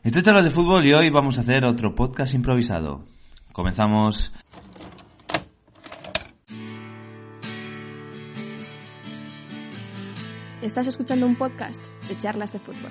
Esto es Charlas de Fútbol y hoy vamos a hacer otro podcast improvisado. Comenzamos. Estás escuchando un podcast de Charlas de Fútbol.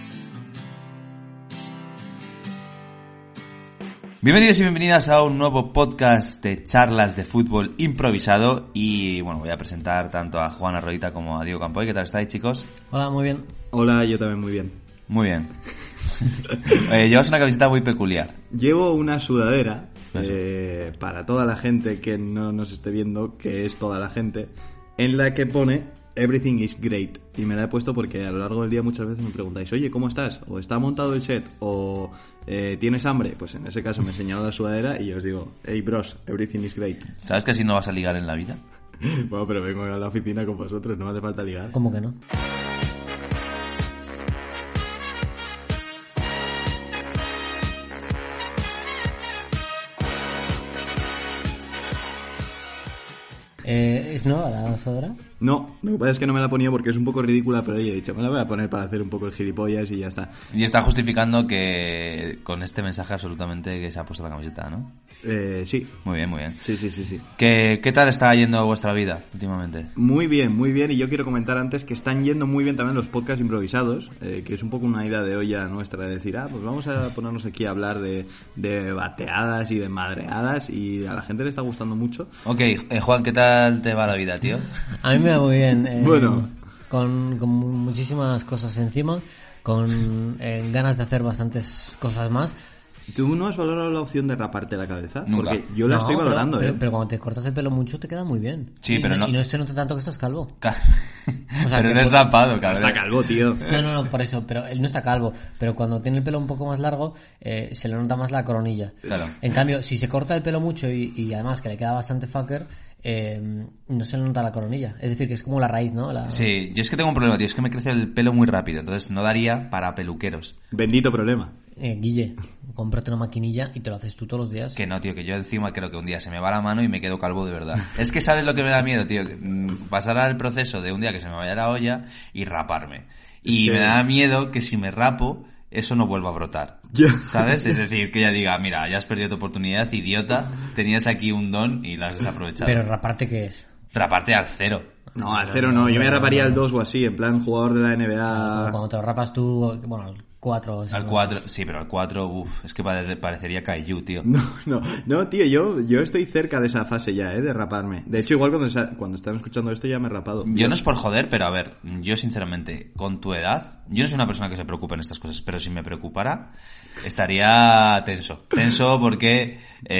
Bienvenidos y bienvenidas a un nuevo podcast de Charlas de Fútbol improvisado. Y bueno, voy a presentar tanto a Juan Arroita como a Diego Campoy. ¿Qué tal estáis, chicos? Hola, muy bien. Hola, yo también muy bien. Muy bien. Llevas una camiseta muy peculiar. Llevo una sudadera para toda la gente que no nos esté viendo, que es toda la gente, en la que pone Everything is great. Y me la he puesto porque a lo largo del día muchas veces me preguntáis, oye, ¿cómo estás? O ¿está montado el set? O ¿tienes hambre? Pues en ese caso me he enseñado la sudadera y os digo, hey bros, everything is great. ¿Sabes que así no vas a ligar en la vida? Bueno, pero vengo a la oficina con vosotros, no me hace falta ligar. ¿Cómo que no? ¿Es nueva la sudadera? No, lo que pasa es que no me la ponía porque es un poco ridícula, pero oye, he dicho, me la voy a poner para hacer un poco el gilipollas y ya está. Y está justificando que con este mensaje absolutamente que se ha puesto la camiseta, ¿no? Sí. Muy bien, muy bien. Sí. ¿Qué tal está yendo vuestra vida últimamente? Muy bien, y yo quiero comentar antes que están yendo muy bien también los podcasts improvisados, que es un poco una idea de olla nuestra de decir, pues vamos a ponernos aquí a hablar de bateadas y de madreadas, y a la gente le está gustando mucho. Ok, Juan, ¿qué tal te va la vida, tío? A mí me va muy bien. Bueno. Con muchísimas cosas encima, con ganas de hacer bastantes cosas más. ¿Tú no has valorado la opción de raparte la cabeza? Nunca. Porque yo la estoy valorando, pero cuando te cortas el pelo mucho te queda muy bien. Sí, pero no... Y no se nota tanto que estás calvo. O sea, pero no es rapado, cabrón. Está calvo, tío. No, por eso. Pero él no está calvo. Pero cuando tiene el pelo un poco más largo, se le nota más la coronilla. Claro. En cambio, si se corta el pelo mucho y además que le queda bastante fucker, no se le nota la coronilla. Es decir, que es como la raíz, ¿no? Sí, yo es que tengo un problema, tío. Es que me crece el pelo muy rápido. Entonces no daría para peluqueros. Bendito problema. Guille, cómprate una maquinilla y te lo haces tú todos los días. Que no, tío, que yo encima creo que un día se me va la mano y me quedo calvo de verdad. Es que ¿sabes lo que me da miedo, tío? Pasar al proceso de un día que se me vaya la olla y raparme. Y me da miedo que si me rapo, eso no vuelva a brotar. ¿Sabes? Es decir, que ella diga, mira, ya has perdido tu oportunidad, idiota, tenías aquí un don y la has desaprovechado. Pero raparte, ¿qué es? Raparte al 0. No, al 0 no, yo me raparía al 2 o así, en plan jugador de la NBA. Cuando te lo rapas tú, bueno, al 4. Al 4, sí, pero al 4, es que parecería Kaiju, tío. No, tío, yo estoy cerca de esa fase ya, de raparme. De hecho, igual cuando están escuchando esto ya me he rapado. Yo no es por joder, pero a ver, yo sinceramente, con tu edad, yo no soy una persona que se preocupe en estas cosas, pero si me preocupara, estaría tenso. Tenso porque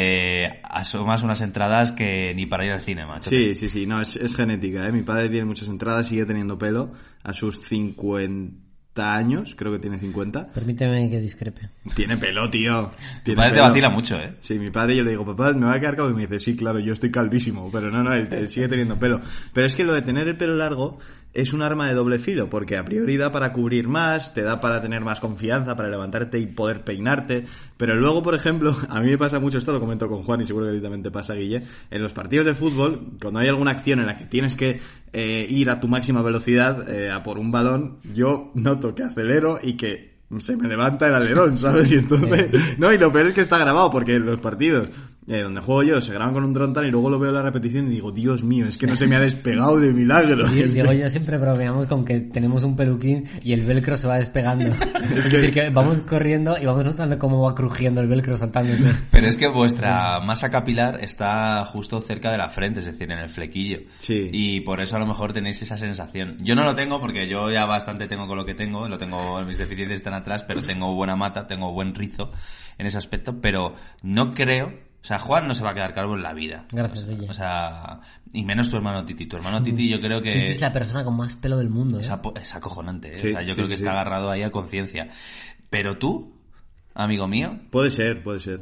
asomas unas entradas que ni para ir al cine, macho. Sí, no, es genética, Mi padre tiene muchas entradas, sigue teniendo pelo a sus 50 años, creo que tiene 50. Permíteme que discrepe. Tiene pelo, tío. Tu padre te vacila mucho, ¿eh? Sí, mi padre, yo le digo, papá, me va a quedar calvo, y me dice, sí, claro, yo estoy calvísimo, pero no, él sigue teniendo pelo. Pero es que lo de tener el pelo largo es un arma de doble filo, porque a priori da para cubrir más, te da para tener más confianza, para levantarte y poder peinarte, pero luego, por ejemplo, a mí me pasa mucho, esto lo comento con Juan y seguro que a ti también te pasa, Guille, en los partidos de fútbol, cuando hay alguna acción en la que tienes que ir a tu máxima velocidad a por un balón, yo noto que acelero y que se me levanta el alerón, ¿sabes? Y entonces... No, y lo peor es que está grabado, porque en los partidos donde juego yo se graban con un dron tan y luego lo veo en la repetición y digo, Dios mío, es que no se me ha despegado de milagro. Diego y yo siempre bromeamos con que tenemos un peluquín y el velcro se va despegando. Es decir, que vamos corriendo y vamos notando cómo va crujiendo el velcro saltándose. Pero es que vuestra masa capilar está justo cerca de la frente, es decir, en el flequillo. Sí. Y por eso a lo mejor tenéis esa sensación. Yo no lo tengo porque yo ya bastante tengo con lo que tengo, mis deficiencias están atrás, pero tengo buena mata, tengo buen rizo en ese aspecto, pero no creo... O sea, Juan no se va a quedar calvo en la vida. Gracias, Guille. O sea, y menos tu hermano Titi. Tu hermano Titi yo creo que... Titi es la persona con más pelo del mundo, ¿eh? Es acojonante, ¿eh? Sí, o sea, yo creo que está agarrado ahí a conciencia. Pero tú, amigo mío... Puede ser.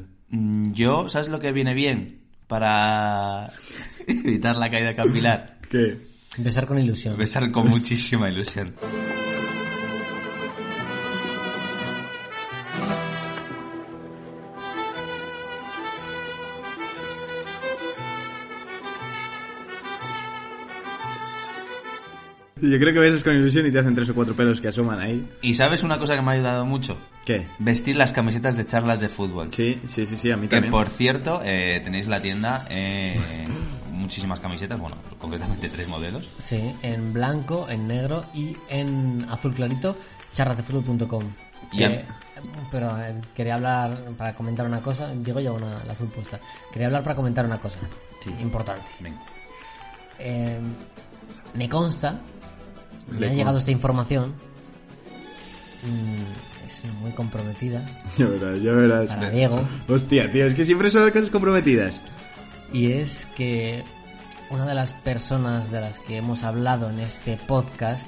Yo, ¿sabes lo que viene bien para evitar la caída capilar? ¿Qué? Besar con ilusión. Besar con muchísima ilusión. Yo creo que besas con ilusión y te hacen 3 o 4 pelos que asoman ahí. ¿Y sabes una cosa que me ha ayudado mucho? ¿Qué? Vestir las camisetas de charlas de fútbol. Sí, a mí Que también. por cierto, tenéis la tienda, muchísimas camisetas, bueno, concretamente 3 modelos. Sí, en blanco, en negro y en azul clarito, charlasdefutbol.com. Pero quería hablar para comentar una cosa. Diego lleva la azul puesta. Quería hablar para comentar una cosa importante. Venga. Me consta, me ha llegado esta información. Es muy comprometida. Ya verás. Para Diego. Hostia, tío, es que siempre son cosas comprometidas. Y es que una de las personas de las que hemos hablado en este podcast,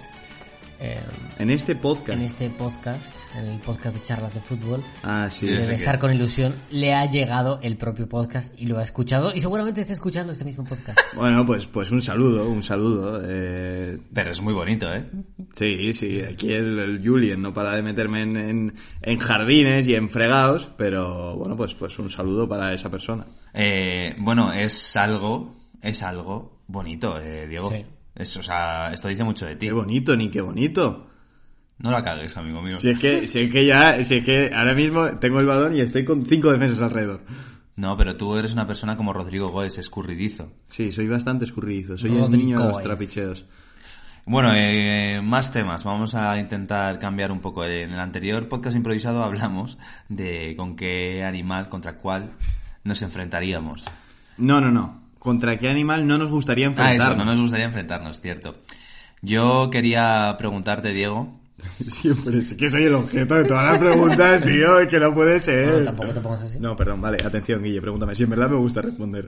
En este podcast. en el podcast de charlas de fútbol, Ah, sí. de sé Besar qué es. con Ilusión, le ha llegado el propio podcast y lo ha escuchado y seguramente esté escuchando este mismo podcast. Bueno, pues un saludo. Pero es muy bonito, ¿eh? Sí, aquí el Julien no para de meterme en jardines y en fregados, pero bueno, pues un saludo para esa persona. Bueno, es algo bonito, Diego. Sí. O sea, esto dice mucho de ti. Qué bonito, ni qué bonito. No la cagues, amigo mío. Si es que ahora mismo tengo el balón y estoy con 5 defensas alrededor. No, pero tú eres una persona como Rodrigo Goes, escurridizo. Sí, soy bastante escurridizo, soy el Rodrigo niño de los es. trapicheos. Bueno, más temas. Vamos a intentar cambiar un poco. En el anterior podcast improvisado hablamos de con qué animal, contra cuál nos enfrentaríamos. No. ¿Contra qué animal no nos gustaría enfrentarnos? Eso, no nos gustaría enfrentarnos, cierto. Yo quería preguntarte, Diego. Siempre, sí que soy el objeto de todas las preguntas, tío, es que no puede ser. No, tampoco te pongas así. No, perdón, vale, atención, Guille, pregúntame. Si en verdad me gusta responder.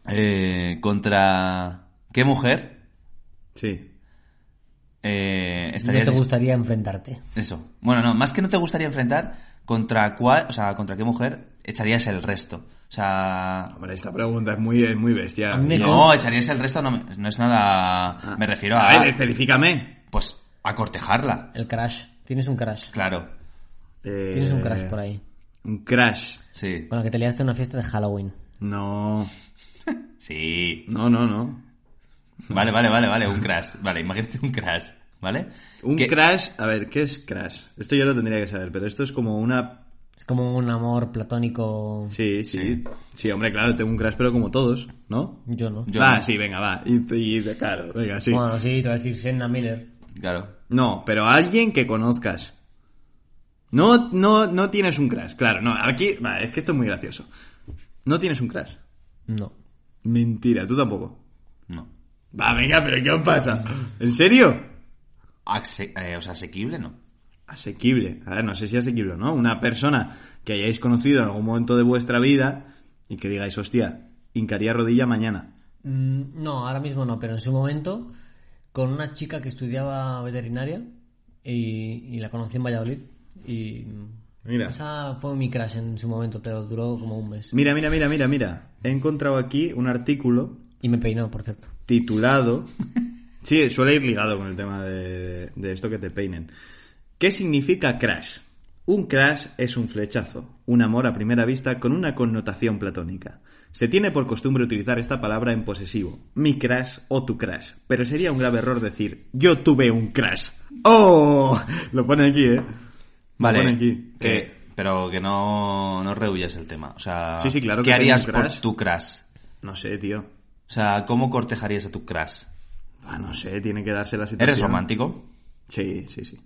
¿Contra qué mujer Sí. No estarías... te gustaría enfrentarte. Eso. Bueno, no, más que no te gustaría enfrentar, ¿contra qué mujer echarías el resto? O sea... Hombre, esta pregunta es muy bestia. A mí me No, echarías el resto, no es nada... Me refiero a... A ver, especifícame. Pues a cortejarla. El crash. Tienes un crash. Claro. Tienes un crash por ahí. Un crash. Sí. Con el que te liaste en una fiesta de Halloween. No. Sí. No. Vale, un crash. Vale, imagínate un crash, ¿vale? Un ¿Qué? crash, a ver, ¿qué es crash? Esto yo lo tendría que saber, pero esto es como una... Es como un amor platónico. Sí, hombre, claro, tengo un crash, pero como todos, ¿no? Yo no. Yo Va, no. sí, venga, va. Y claro, venga, sí. Bueno, sí, te voy a decir Senna Miller. Claro. No, pero alguien que conozcas. No tienes un crash, claro, no, aquí... Va, es que esto es muy gracioso. ¿No tienes un crash? No. Mentira, tú tampoco. No. Va, venga, pero ¿qué os pasa? ¿En serio? O sea, asequible, no. Asequible. A ver, no sé si asequible o no. Una persona que hayáis conocido en algún momento de vuestra vida y que digáis, hostia, hincaría rodilla mañana. No, ahora mismo no, pero en su momento, con una chica que estudiaba veterinaria y la conocí en Valladolid. Y Mira. esa fue mi crush en su momento, pero duró como un mes. Mira. He encontrado aquí un artículo Y me peinó, por cierto. titulado... Sí, suele ir ligado con el tema de esto que te peinen. ¿Qué significa crash? Un crash es un flechazo, un amor a primera vista con una connotación platónica. Se tiene por costumbre utilizar esta palabra en posesivo, mi crash o tu crash, pero sería un grave error decir, yo tuve un crash. ¡Oh! Lo pone aquí, ¿eh? Vale. Lo pone aquí. Pero que no rehuyas el tema. O sea, Sí, claro ¿qué que tengo harías un por crush. tu crash? No sé, tío. O sea, ¿cómo cortejarías a tu crush? No sé, tiene que darse la situación. ¿Eres romántico? Sí.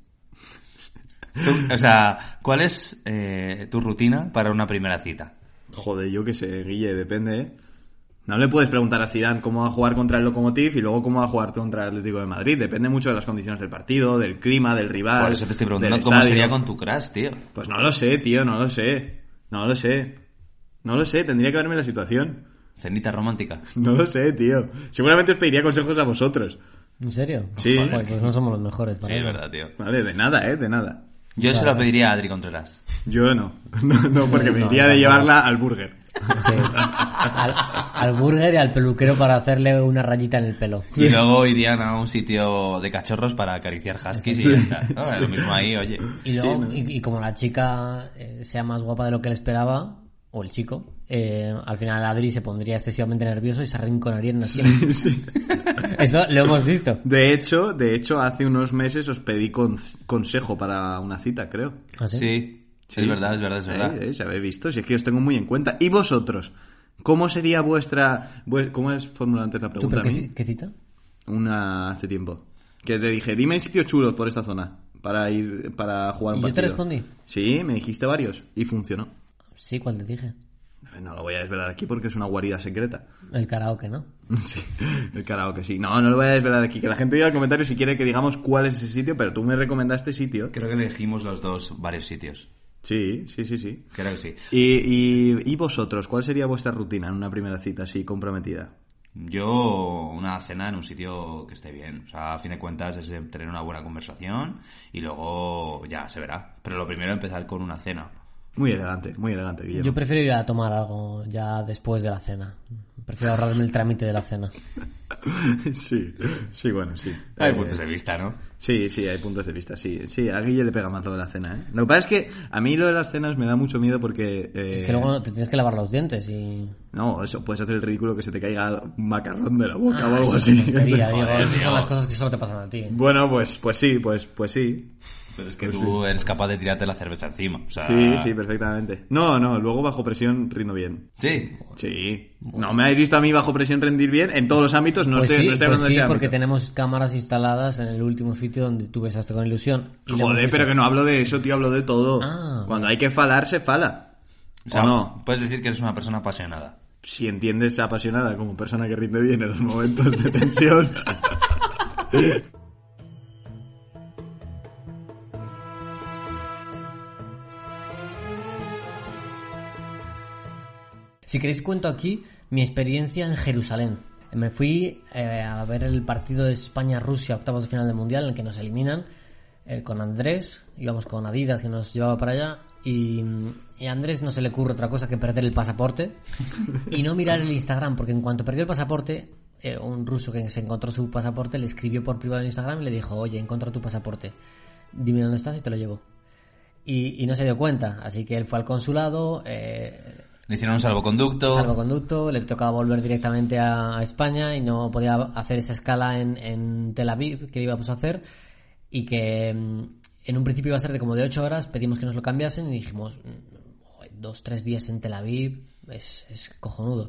O sea, ¿cuál es tu rutina para una primera cita? Joder, yo qué sé, Guille, depende, ¿eh? No le puedes preguntar a Zidane cómo va a jugar contra el Lokomotiv y luego cómo va a jugar contra el Atlético de Madrid. Depende mucho de las condiciones del partido, del clima, del rival. Por eso te estoy preguntando del cómo estadio. sería con tu crush, tío. Pues no lo sé, tío, no lo sé. Tendría que verme la situación. Cenita romántica. No lo sé, tío. Seguramente os pediría consejos a vosotros. ¿En serio? Sí. Joder, pues no somos los mejores para Sí, es eso. verdad, tío. Vale, de nada, de nada. Yo se Claro. lo pediría a Adri Contreras. Yo no. No, porque me No, iría no, de no. llevarla al burger. Sí. Al burger y al peluquero para hacerle una rayita en el pelo. Y luego irían a un sitio de cachorros para acariciar huskies y ya está. ¿No? Es lo mismo ahí, oye. Y luego, Sí, ¿no? y como la chica sea más guapa de lo que él esperaba, o el chico, al final Adri se pondría excesivamente nervioso y se arrinconaría en una esquina. Eso lo hemos visto. De hecho, hace unos meses os pedí consejo para una cita, creo. ¿Ah, sí? Sí. Sí, es verdad. Se habéis visto, si es que os tengo muy en cuenta. ¿Y vosotros? ¿Cómo sería vuestra... ¿Cómo es formulada antes la ¿Tú, pregunta pero a mí? qué cita? Una hace tiempo. Que te dije, dime sitios chulos por esta zona para jugar un ¿Y yo partido. te respondí? Sí, me dijiste varios y funcionó. Sí, ¿cuál te dije? No lo voy a desvelar aquí porque es una guarida secreta. El karaoke, ¿no? Sí, el karaoke, sí. No lo voy a desvelar aquí. Que la gente diga en comentarios si quiere que digamos cuál es ese sitio, pero tú me recomendaste sitio. Creo que elegimos los dos varios sitios. Sí. Creo que sí. ¿Y vosotros? ¿Cuál sería vuestra rutina en una primera cita así comprometida? Yo, una cena en un sitio que esté bien. O sea, a fin de cuentas es tener una buena conversación y luego ya se verá. Pero lo primero empezar con una cena. Muy elegante, Guillermo. Yo prefiero ir a tomar algo ya después de la cena. Prefiero ahorrarme el trámite de la cena. Sí, bueno, sí. Hay puntos de vista, ¿no? Sí, hay puntos de vista, sí. Sí, a Guille le pega más lo de la cena, ¿eh? Lo que pasa es que a mí lo de las cenas me da mucho miedo porque... Es que luego te tienes que lavar los dientes y... No, eso puedes hacer el ridículo que se te caiga un macarrón de la boca o algo así. Tontería, digo, Joder, esas tío. son las cosas que solo te pasan a ti. Bueno, pues sí. Pero es que Pues tú eres capaz de tirarte la cerveza encima. O sea... Sí, perfectamente. No, luego bajo presión rindo bien. Sí. Sí. No me habéis visto a mí bajo presión rendir bien en todos los ámbitos, no Pues estoy sí, hablando de ese porque ámbito. tenemos cámaras instaladas en el último sitio donde tú besaste con ilusión. Y lo hemos Joder, visto. pero que no hablo de eso, tío, hablo de todo. Ah, Cuando hay que falar, se fala. O sea, ¿O no? puedes decir que eres una persona apasionada. Si entiendes apasionada como persona que rinde bien en los momentos de tensión. Si queréis cuento aquí mi experiencia en Jerusalén. Me fui a ver el partido de España-Rusia, octavos de final del Mundial, en el que nos eliminan, con Andrés. Íbamos con Adidas, que nos llevaba para allá. Y a Andrés no se le ocurre otra cosa que perder el pasaporte y no mirar el Instagram, porque en cuanto perdió el pasaporte, un ruso que se encontró su pasaporte le escribió por privado en Instagram y le dijo: oye, encontré tu pasaporte, dime dónde estás y te lo llevo. Y no se dio cuenta, así que él fue al consulado, Le hicieron un salvoconducto. le tocaba volver directamente a España y no podía hacer esa escala en Tel Aviv que íbamos a hacer, y que en un principio iba a ser de como de 8 horas. Pedimos que nos lo cambiasen y dijimos: 2-3 días en Tel Aviv es cojonudo.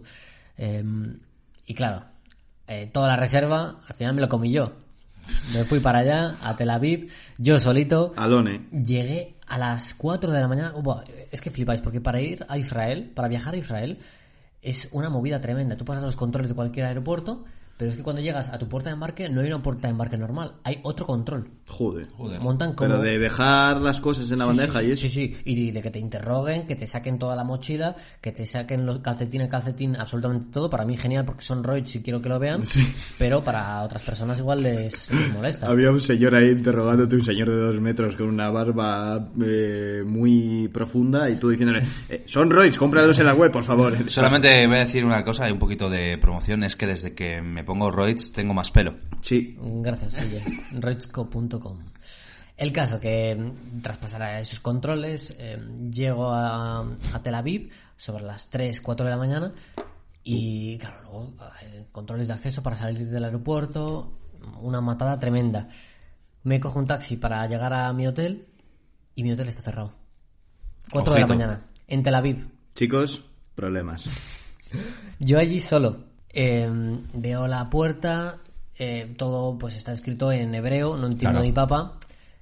Y claro, toda la reserva al final me lo comí yo. Me fui para allá, a Tel Aviv, yo solito. Alone. Llegué a las 4 de la mañana. Buah, es que flipáis, porque para ir a Israel, para viajar a Israel, es una movida tremenda. Tú pasas los controles de cualquier aeropuerto, pero es que cuando llegas a tu puerta de embarque no hay una puerta de embarque normal, hay otro control. Joder. Montan como... Pero de dejar las cosas en la bandeja y eso. Sí, y de que te interroguen, que te saquen toda la mochila, que te saquen los calcetín a calcetín, absolutamente todo. Para mí genial, porque son roids y quiero que lo vean, Sí. pero para otras personas igual les molesta. Había un señor ahí interrogándote, un señor de 2 metros con una barba muy profunda, y tú diciéndole: son Royce, cómpralos en la web, por favor. Solamente voy a decir una cosa, hay un poquito de promoción, es que desde que me pongo roids tengo más pelo. Sí. Gracias, oye. roidsco.com. El caso que tras pasar a esos controles, llego a Tel Aviv sobre las 3-4 de la mañana y claro, luego controles de acceso para salir del aeropuerto, una matada tremenda. Me cojo un taxi para llegar a mi hotel y mi hotel está cerrado. 4 de la mañana, en Tel Aviv. Chicos, problemas. Yo allí solo. Veo la puerta, todo pues está escrito en hebreo, no entiendo Claro. ni papa,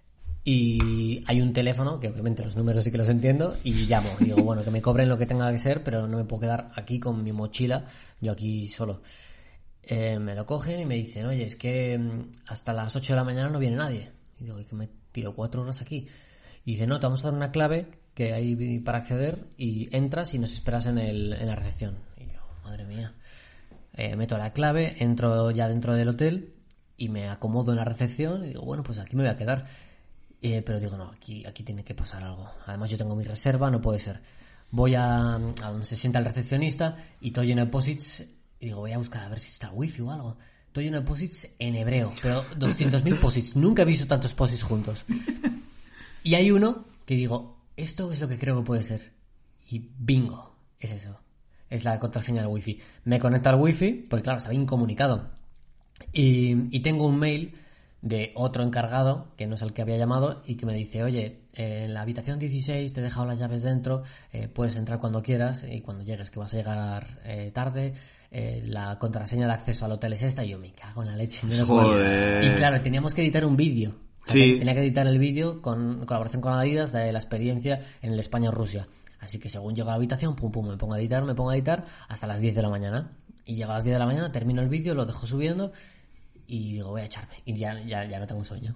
y hay un teléfono, que obviamente los números sí que los entiendo, y llamo, y digo, bueno, que me cobren lo que tenga que ser, pero no me puedo quedar aquí con mi mochila, yo aquí solo. Me lo cogen y me dicen: oye, es que hasta las 8 de la mañana no viene nadie. Y digo: ¿y que me tiro 4 horas aquí? Y dice: no, te vamos a dar una clave que hay para acceder, y entras y nos esperas en la recepción. Y yo: madre mía. Meto la clave, entro ya dentro del hotel y me acomodo en la recepción y digo: bueno, pues aquí me voy a quedar. Pero digo: no, aquí tiene que pasar algo. Además yo tengo mi reserva, no puede ser. Voy a donde se sienta el recepcionista y todo lleno de posits, y digo: voy a buscar a ver si está wifi o algo. Todo lleno de posits en hebreo, pero 200.000 posits. Nunca he visto tantos posits juntos. Y hay uno que digo: esto es lo que creo que puede ser. Y bingo, es eso. Es la contraseña del wifi. Me conecto al wifi, porque claro, estaba incomunicado. Y tengo un mail de otro encargado, que no es el que había llamado, y que me dice, oye, en la habitación 16 te he dejado las llaves dentro, puedes entrar cuando quieras y cuando llegues, que vas a llegar tarde, la contraseña de acceso al hotel es esta, y yo me cago en la leche. Joder. Y claro, teníamos que editar un vídeo. Sí. Tenía que editar el vídeo con colaboración con Adidas de la experiencia en el España-Rusia. Así que según llego a la habitación, pum, me pongo a editar hasta las 10 de la mañana. Y llego a las 10 de la mañana, termino el vídeo, lo dejo subiendo y digo, voy a echarme. Y ya no tengo sueño.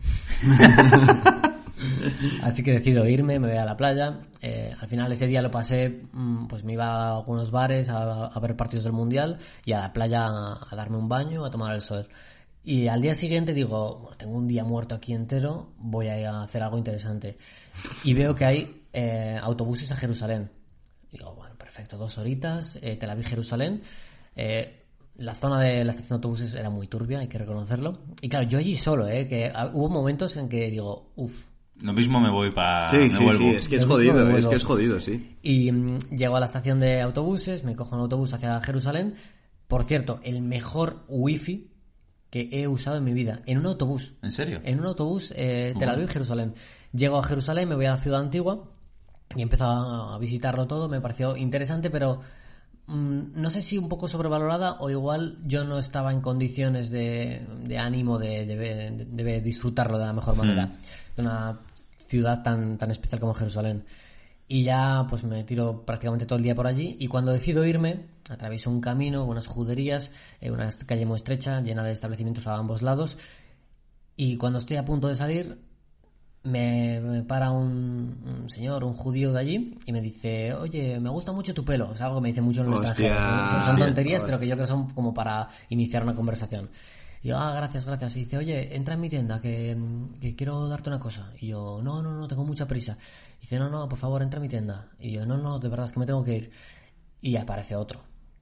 Así que decido irme, me voy a la playa. Al final ese día lo pasé, pues me iba a algunos bares a ver partidos del Mundial y a la playa a darme un baño, a tomar el sol. Y al día siguiente digo, bueno, tengo un día muerto aquí entero, voy a ir a hacer algo interesante. Y veo que hay autobuses a Jerusalén. Digo, bueno, perfecto, 2 horitas, Tel Aviv-Jerusalén. La zona de la estación de autobuses era muy turbia, hay que reconocerlo. Y claro, yo allí solo, que hubo momentos en que digo, lo mismo me voy para... Sí, es que es jodido, sí. Y llego a la estación de autobuses, me cojo un autobús hacia Jerusalén. Por cierto, el mejor wifi que he usado en mi vida, en un autobús. ¿En serio? En un autobús, Tel Aviv, Jerusalén. Llego a Jerusalén, me voy a la ciudad antigua y empiezo a visitarlo todo. Me pareció interesante, pero no sé si un poco sobrevalorada, o igual yo no estaba en condiciones de ánimo de disfrutarlo de la mejor manera. De una ciudad tan especial como Jerusalén. Y ya pues me tiro prácticamente todo el día por allí, y cuando decido irme atravieso un camino, unas juderías, una calle muy estrecha llena de establecimientos a ambos lados, y cuando estoy a punto de salir me para un señor, un judío de allí, y me dice, oye, me gusta mucho tu pelo. Es algo que me dice mucho en el extranjero. Son tonterías, pero que yo creo que son como para iniciar una conversación. Y yo, gracias. Y dice, oye, entra en mi tienda, que quiero darte una cosa. Y yo, no, tengo mucha prisa. Y dice, no, por favor, entra en mi tienda. Y yo, no, de verdad, es que me tengo que ir. Y aparece otro.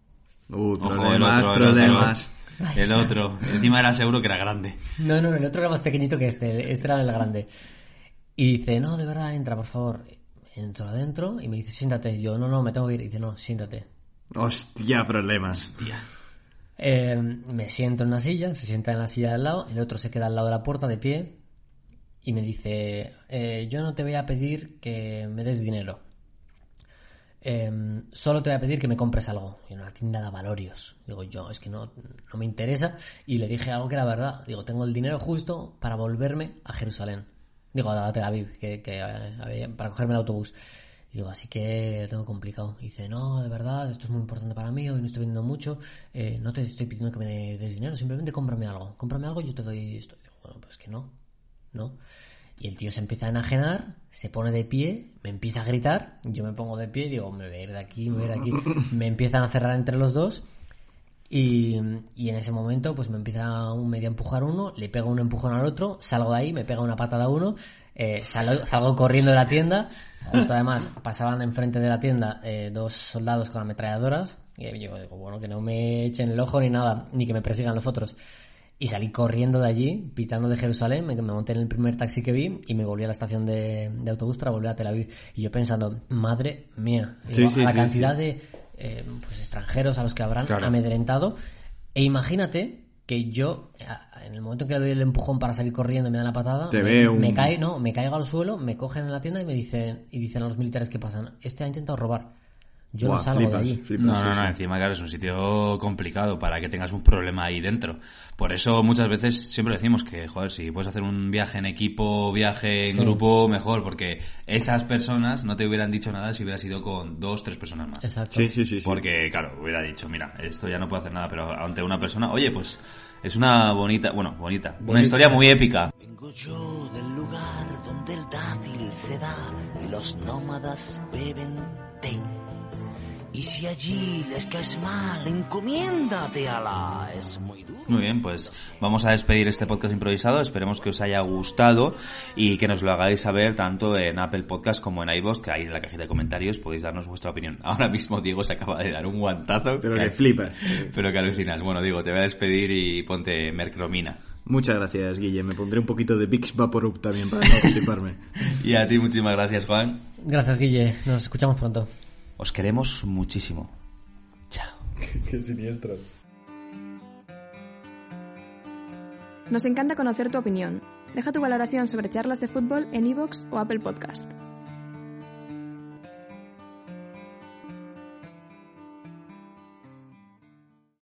Problemas. El otro. Encima era seguro que era grande. No, el otro era más pequeñito que este era el grande. Y dice, no, de verdad, entra, por favor. Entro adentro y me dice, siéntate. Y yo, no, me tengo que ir. Y dice, no, siéntate. Hostia, problemas. Hostia. Me siento en una silla, se sienta en la silla de al lado, el otro se queda al lado de la puerta de pie y me dice, yo no te voy a pedir que me des dinero, solo te voy a pedir que me compres algo. Y en una tienda de avalorios. Digo, yo, es que no me interesa. Y le dije algo que era verdad. Digo, tengo el dinero justo para volverme a Jerusalén. Digo, a Tel Aviv, para cogerme el autobús. Y digo, así que lo tengo complicado. Y dice, no, de verdad, esto es muy importante para mí, hoy no estoy vendiendo mucho, no te estoy pidiendo que me des dinero, simplemente cómprame algo y yo te doy esto. Digo, bueno, pues que no. Y el tío se empieza a enajenar, se pone de pie, me empieza a gritar, yo me pongo de pie y digo, me voy a ir de aquí. Me empiezan a cerrar entre los dos. Y en ese momento pues me empieza medio a empujar uno, le pego un empujón al otro, salgo de ahí, me pega una patada a uno, salgo corriendo de la tienda. Justo además pasaban enfrente de la tienda 2 soldados con ametralladoras, y yo digo, bueno, que no me echen el ojo ni nada, ni que me persigan los otros. Y salí corriendo de allí, pitando de Jerusalén, me monté en el primer taxi que vi y me volví a la estación de autobús para volver a Tel Aviv. Y yo pensando, madre mía, la cantidad de pues extranjeros a los que habrán amedrentado. E imagínate que yo, en el momento en que le doy el empujón para salir corriendo y me dan la patada, me caigo al suelo, me cogen en la tienda y dicen a los militares que pasan, este ha intentado robar. Yo no salgo de allí. No, encima, claro, es un sitio complicado para que tengas un problema ahí dentro. Por eso muchas veces siempre decimos que, joder, si puedes hacer un viaje en equipo, viaje en grupo, mejor, porque esas personas no te hubieran dicho nada si hubieras ido con 2-3 personas más. Exacto. Sí. Porque, claro, hubiera dicho, mira, esto ya no puedo hacer nada, pero ante una persona, oye, pues es una bonita, una historia muy épica. Vengo yo del lugar donde el dátil se da y los nómadas beben té. Y si allí les caes mal, encomiéndate a Alá, es muy duro. Muy bien, pues vamos a despedir este podcast improvisado. Esperemos que os haya gustado y que nos lo hagáis saber tanto en Apple Podcast como en iVoox, que ahí en la cajita de comentarios podéis darnos vuestra opinión. Ahora mismo Diego se acaba de dar un guantazo. Pero que flipas. Pero que alucinas. Bueno, Diego, te voy a despedir y ponte mercromina. Muchas gracias, Guille. Me pondré un poquito de Vicks Vaporub también para no fliparme. Y a ti muchísimas gracias, Juan. Gracias, Guille. Nos escuchamos pronto. Os queremos muchísimo. Chao. Qué siniestro. Nos encanta conocer tu opinión. Deja tu valoración sobre Charlas de Fútbol en iVoox o Apple Podcast.